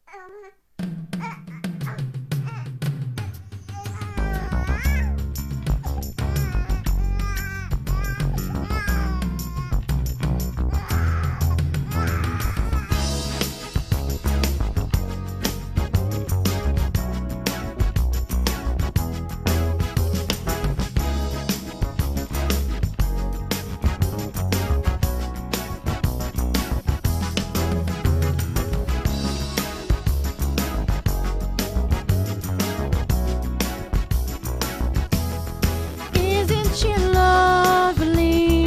Isn't she lovely?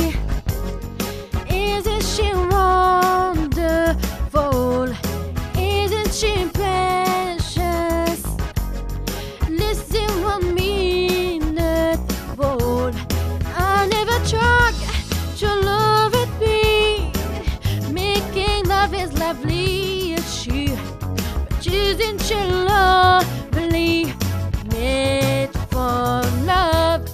Isn't she wonderful? Isn't she precious? Listen 1 minute, bold. I never tried to love it be. Making love is lovely as she, but isn't she lovely? Made for love.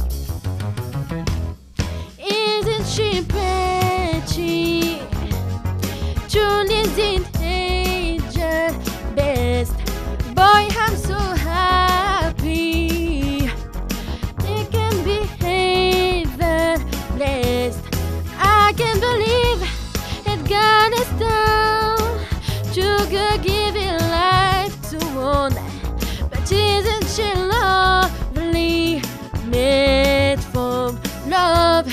Isn't she pretty? Julie's teenager best. Boy, I'm so happy. They can behave and blessed. I can't believe it got us down to go giving life to one. But isn't she lovely? Made from love.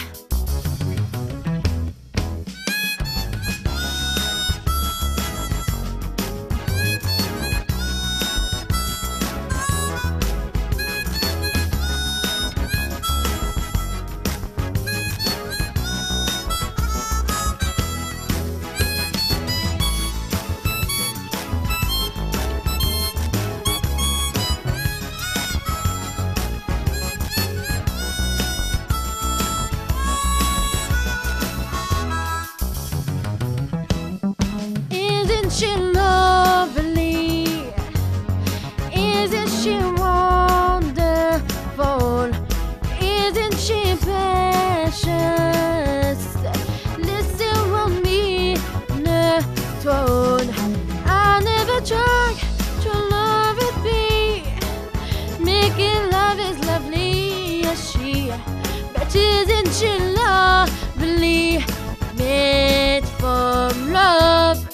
Isn't she lovely? Isn't she wonderful? Isn't she precious? Listen 1 minute, tone. I never tried to love it be. Making love is lovely as she, but isn't she lovely? Made from love.